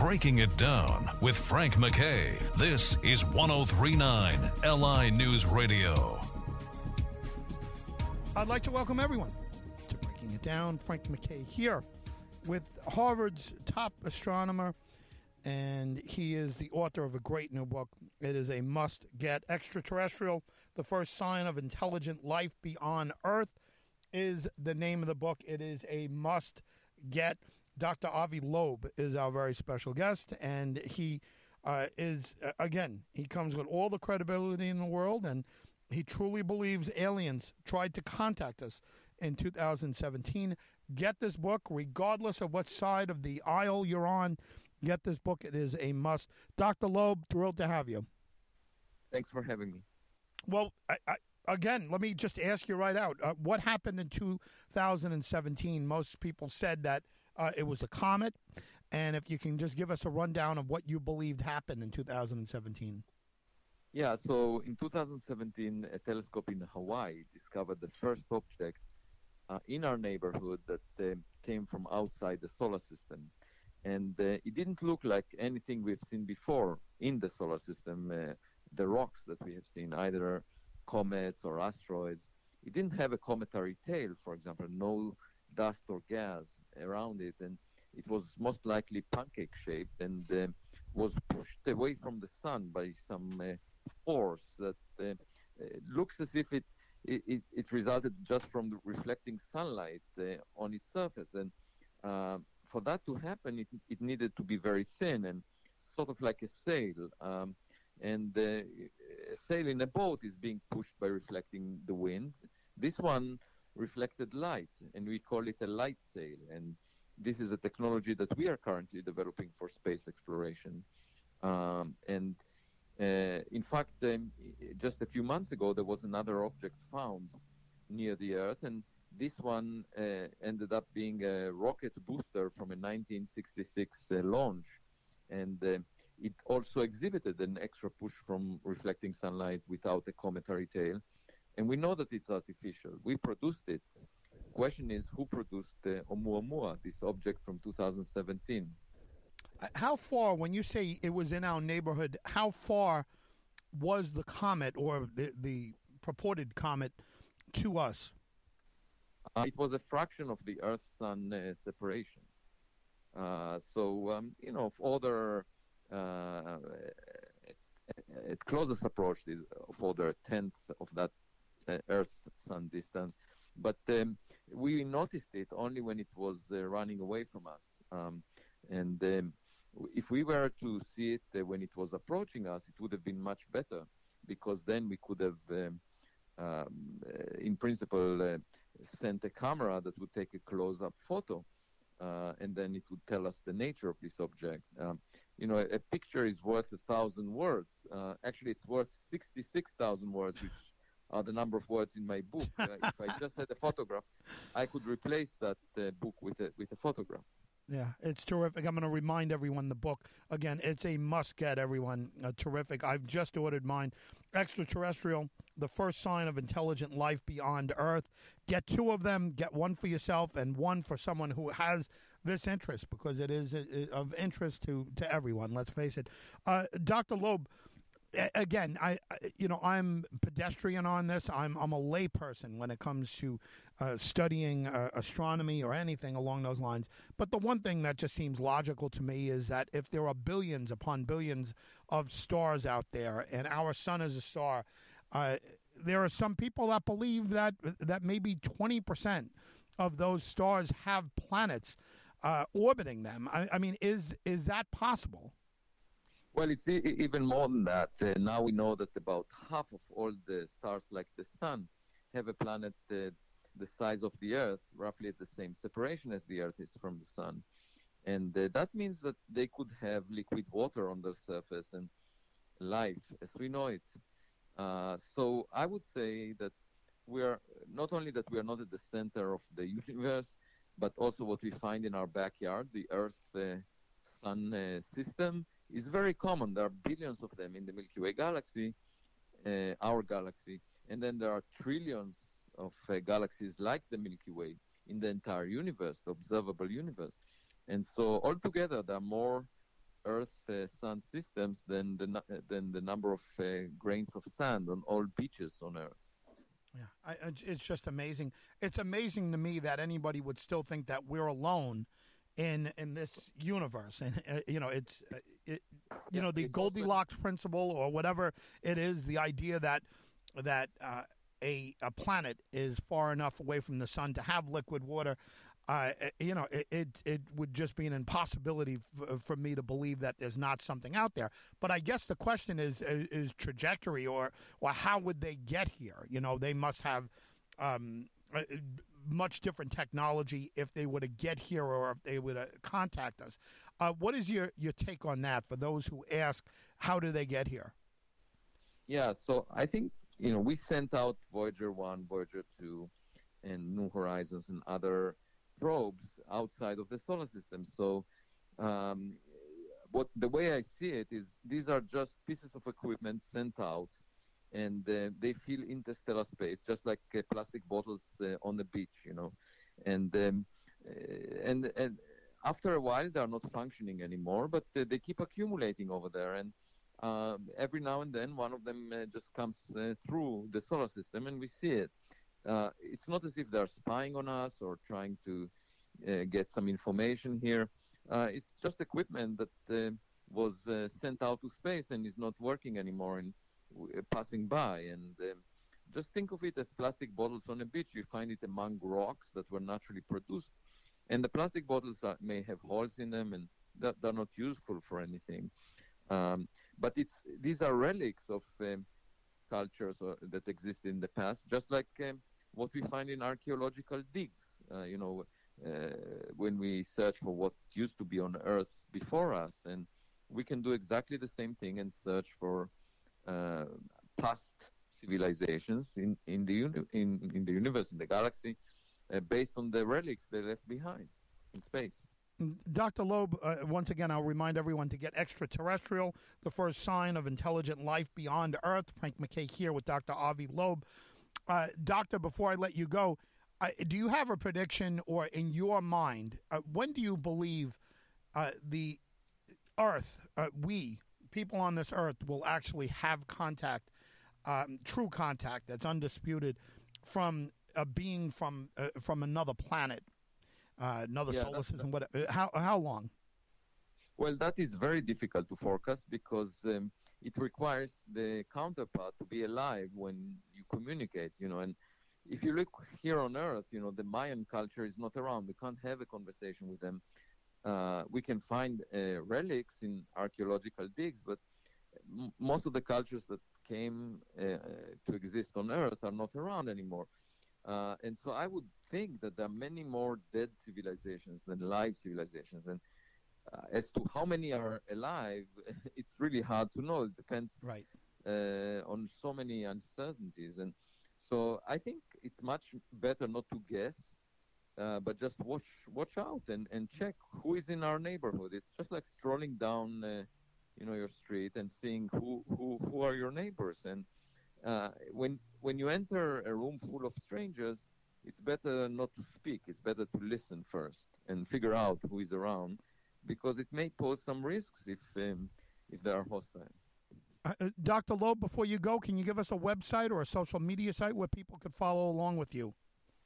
Breaking It Down with Frank McKay. This is 1039 LI News Radio. I'd like to welcome everyone to Breaking It Down. Frank McKay here with Harvard's top astronomer, and he is the author of a great new book. It is a must-get. Extraterrestrial, the first sign of intelligent life beyond Earth is the name of the book. It is a must-get. Dr. Avi Loeb is our very special guest, and he he comes with all the credibility in the world, and he truly believes aliens tried to contact us in 2017. Get this book, regardless of what side of the aisle you're on. Get this book. It is a must. Dr. Loeb, thrilled to have you. Thanks for having me. Well, again, let me just ask you right out. What happened in 2017? Most people said that it was a comet. And if you can just give us a rundown of what you believed happened in 2017. Yeah, so in 2017, a telescope in Hawaii discovered the first object in our neighborhood that came from outside the solar system. And it didn't look like anything we've seen before in the solar system, the rocks that we have seen, either comets or asteroids. It didn't have a cometary tail, for example, no dust or gas around it, and it was most likely pancake-shaped and was pushed away from the sun by some force that looks as if it resulted just from the reflecting sunlight on its surface. And for that to happen, it needed to be very thin and sort of like a sail. And a sail in a boat is being pushed by reflecting the wind. This one reflected light, and we call it a light sail. And this is a technology that we are currently developing for space exploration. In fact, just a few months ago, there was another object found near the Earth, and this one ended up being a rocket booster from a 1966 launch. And it also exhibited an extra push from reflecting sunlight without a cometary tail. And we know that it's artificial. We produced it. The question is, who produced Oumuamua, this object from 2017? How far, when you say it was in our neighborhood, how far was the comet or the purported comet to us? It was a fraction of the Earth-Sun separation. If order at closest approach is of order a tenth of that Earth-Sun distance. But we noticed it only when it was running away from us. If we were to see it when it was approaching us, it would have been much better, because then we could have, in principle, sent a camera that would take a close-up photo, and then it would tell us the nature of this object. A picture is worth 1,000 words. Actually, it's worth 66,000 words, which are the number of words in my book. If I just had a photograph, I could replace that book with a photograph. Yeah, it's terrific. I'm going to remind everyone the book. Again, it's a must-get, everyone. Terrific. I've just ordered mine. Extraterrestrial, the first sign of intelligent life beyond Earth. Get two of them. Get one for yourself and one for someone who has this interest, because it is of interest to everyone, let's face it. Dr. Loeb, again, I'm pedestrian on this. I'm a layperson when it comes to studying astronomy or anything along those lines. But the one thing that just seems logical to me is that if there are billions upon billions of stars out there, and our sun is a star, there are some people that believe that maybe 20% of those stars have planets orbiting them. I mean, is that possible? Well, it's even more than that. Now we know that about half of all the stars like the Sun have a planet the size of the Earth, roughly at the same separation as the Earth is from the Sun. And that means that they could have liquid water on their surface and life as we know it. So I would say that we are not only that we are not at the center of the universe, but also what we find in our backyard, the Earth-Sun system, is very common. There are billions of them in the Milky Way galaxy, our galaxy, and then there are trillions of galaxies like the Milky Way in the entire universe, the observable universe. And so altogether, there are more Earth-Sun systems than the number of grains of sand on all beaches on Earth. Yeah, it's just amazing. It's amazing to me that anybody would still think that we're alone in this universe, and the Goldilocks principle or whatever it is, the idea that a planet is far enough away from the sun to have liquid water. It would just be an impossibility for me to believe that there's not something out there. But I guess the question is trajectory, or how would they get here? They must have much different technology if they were to get here, or if they would contact us. What is your take on that for those who ask, how do they get here? Yeah, so I think, we sent out Voyager 1, Voyager 2, and New Horizons and other probes outside of the solar system. So the way I see it is these are just pieces of equipment sent out, and they fill interstellar space, just like plastic bottles on the beach, and after a while they are not functioning anymore, but they keep accumulating over there, and every now and then one of them just comes through the solar system and we see it. It's not as if they're spying on us or trying to get some information here. It's just equipment that was sent out to space and is not working anymore and passing by. And just think of it as plastic bottles on a beach. You find it among rocks that were naturally produced. And the plastic bottles may have holes in them, and they're not useful for anything. But these are relics of cultures that existed in the past, just like what we find in archaeological digs. When we search for what used to be on Earth before us, and we can do exactly the same thing and search for past civilizations in the universe, in the galaxy, based on the relics they left behind in space. Dr. Loeb, once again, I'll remind everyone to get Extraterrestrial, the first sign of intelligent life beyond Earth. Frank MacKay here with Dr. Avi Loeb. Doctor, before I let you go, do you have a prediction, or in your mind, when do you believe the Earth, we, people on this Earth, will actually have contact, true contact that's undisputed from a being from another planet, another solar system? How long? Well, that is very difficult to forecast because it requires the counterpart to be alive when you communicate, and if you look here on Earth, the Mayan culture is not around. We can't have a conversation with them. We can find relics in archaeological digs, but most of the cultures that came to exist on Earth are not around anymore. And so I would think that there are many more dead civilizations than live civilizations. And as to how many are alive, it's really hard to know. It depends on so many uncertainties. And so I think it's much better not to guess, but just watch out and check who is in our neighborhood. It's just like strolling down, your street and seeing who are your neighbors. And when you enter a room full of strangers, it's better not to speak. It's better to listen first and figure out who is around, because it may pose some risks if they are hostile. Dr. Loeb, before you go, can you give us a website or a social media site where people could follow along with you?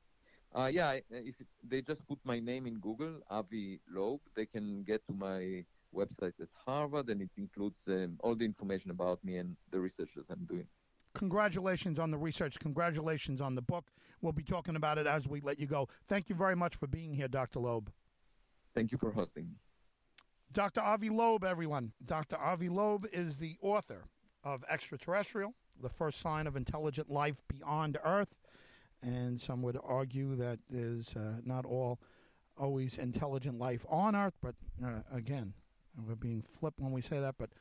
If they just put my name in Google, Avi Loeb, they can get to my website at Harvard, and it includes all the information about me and the research that I'm doing. Congratulations on the research. Congratulations on the book. We'll be talking about it as we let you go. Thank you very much for being here, Dr. Loeb. Thank you for hosting me. Dr. Avi Loeb, everyone. Dr. Avi Loeb is the author of Extraterrestrial, the first sign of intelligent life beyond Earth. And some would argue that there's not always intelligent life on Earth. But again, we're being flipped when we say that. But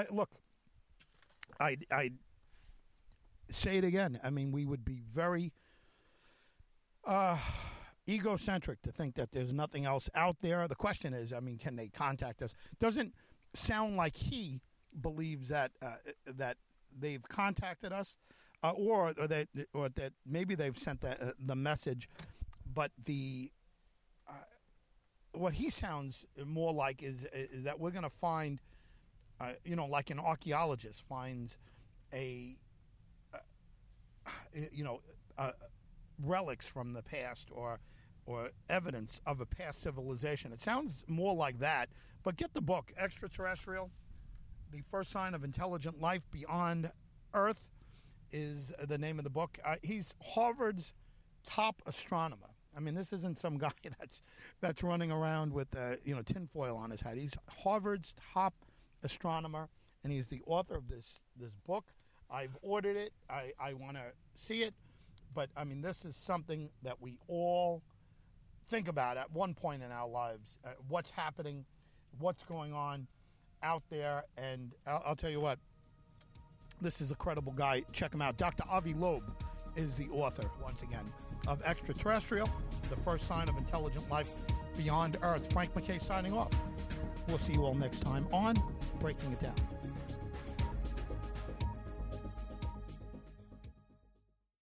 I say it again. I mean, we would be very egocentric to think that there's nothing else out there. The question is, can they contact us? Doesn't sound like he believes that that they've contacted us, or that maybe they've sent the message, but what he sounds more like is that we're going to find, like an archaeologist finds relics from the past or evidence of a past civilization. It sounds more like that. But get the book, Extraterrestrial, The First Sign of Intelligent Life Beyond Earth is the name of the book. He's Harvard's top astronomer. I mean, this isn't some guy that's running around with tinfoil on his head. He's Harvard's top astronomer, and he's the author of this book. I've ordered it. I want to see it. But, I mean, this is something that we all think about at one point in our lives. What's happening, what's going on out there. And I'll tell you what, this is a credible guy. Check him out. Dr. Avi Loeb is the author, once again, of Extraterrestrial, The First Sign of Intelligent Life Beyond Earth. Frank McKay signing off. We'll see you all next time on Breaking It Down.